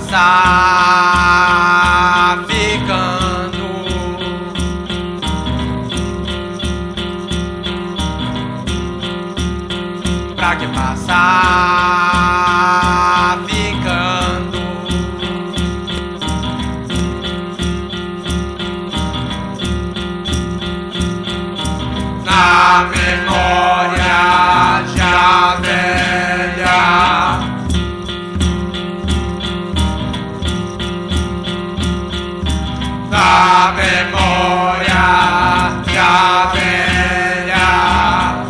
passar ficando. Pra que passar ficando? Na memória já velha, na memória já velha,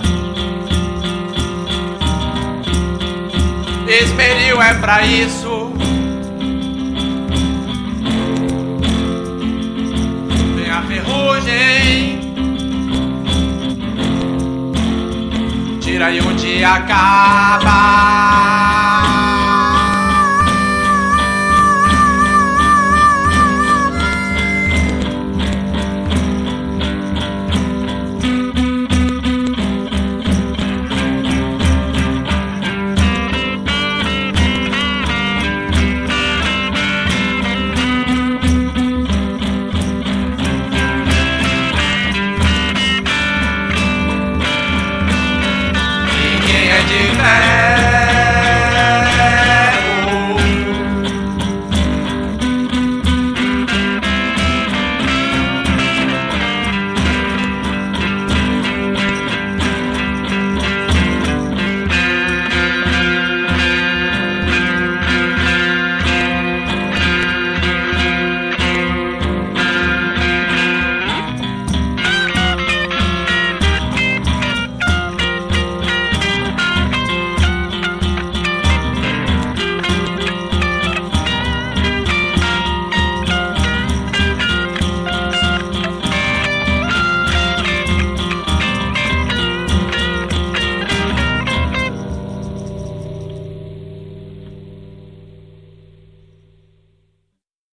esmeril é pra isso. Vem a ferrugem, tira aí onde acaba.